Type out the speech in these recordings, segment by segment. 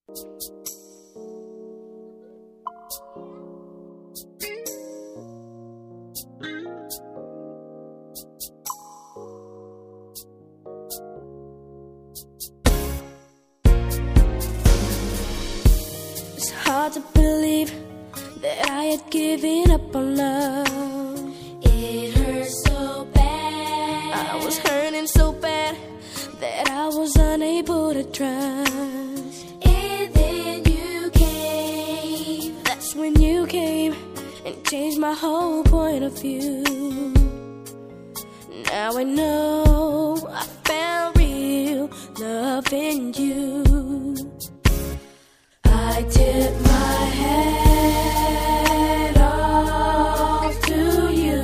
It's hard to believe that I had given up on love. It hurts so bad. I was hurting so bad that I was unable to trust. And then you came. That's when you came and changed my whole point of view. Now I know I found real love in you. I tip my hat off to you,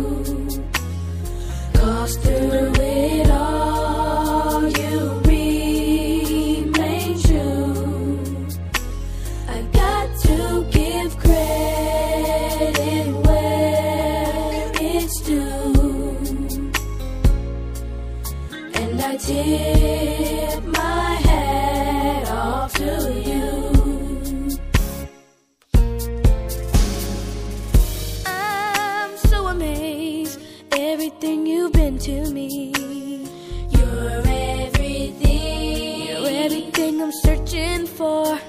'cause through it all you remain true. I got to give credit where it's due, and I tip my hat off to you. Everything you've been to me. You're everything. You're everything I'm searching for.